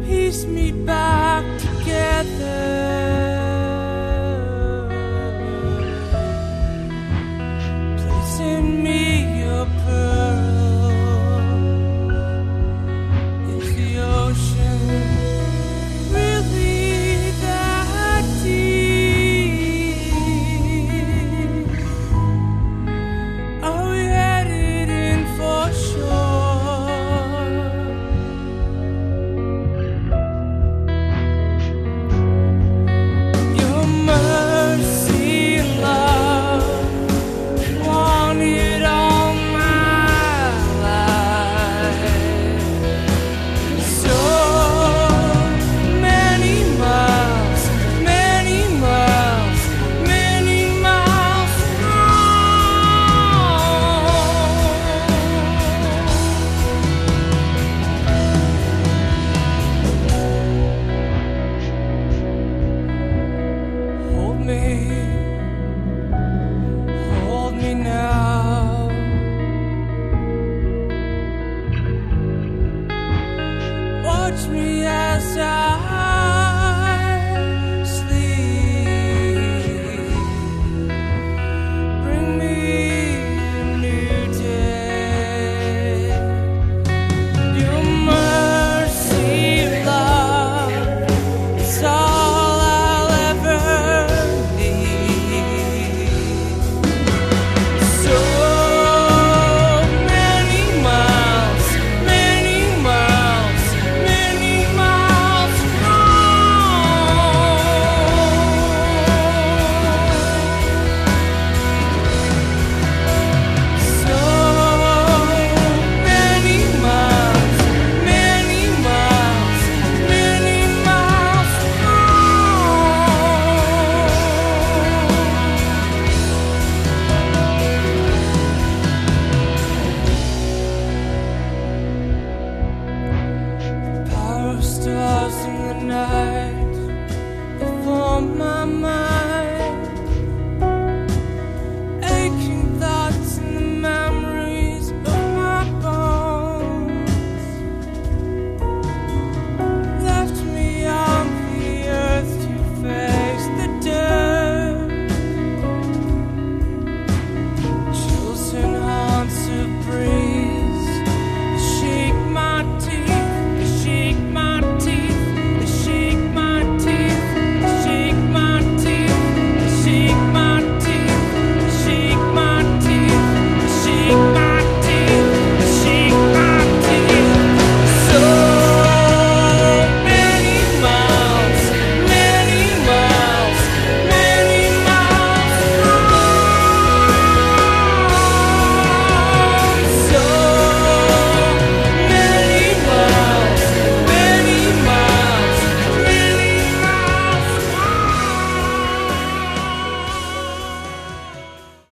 piece me back together. Send me your pearls. Is the ocean really that deep? Are we headed in for sure? Your mercy and love wanted all my life. So many miles, many miles, many miles hold me now. Watch me as I